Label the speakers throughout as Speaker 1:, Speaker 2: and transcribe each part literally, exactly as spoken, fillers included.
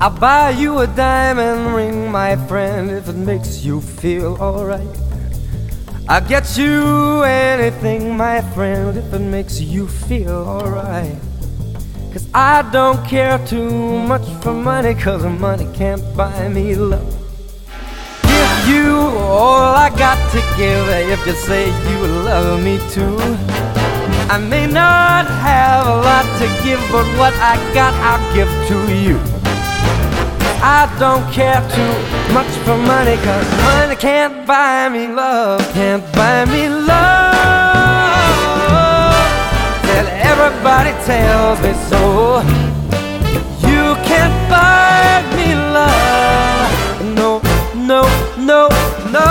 Speaker 1: I'll buy you a diamond ring, my friend, if it makes you feel alright. I'll get you anything, my friend, if it makes you feel alright. Cause I don't care too much for money, cause money can't buy me love. Give you all I got to give if you say you love me too. I may not have a lot to give, but what I got I'll give to you. I don't care too much for money, cause money can't buy me love. Can't buy me love. That everybody tells me so. You can't buy me love. No, no, no, no.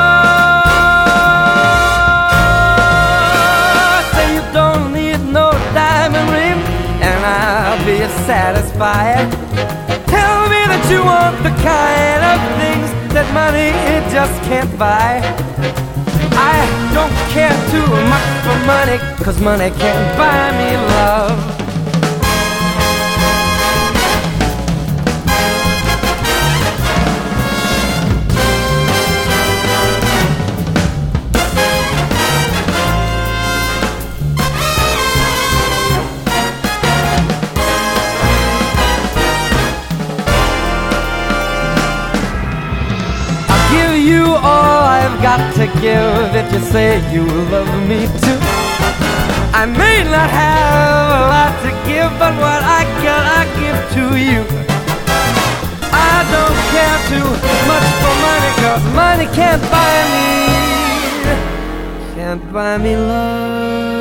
Speaker 1: Say you don't need no diamond ring and I'll be satisfied. Tell me that you want the kind of things that money it just can't buy. I don't care too much for money, cause money can't buy me love. You all I've got to give if you say you love me too. I may not have a lot to give, but what I got I give to you. I don't care too much for money, cause money can't buy me, can't buy me love.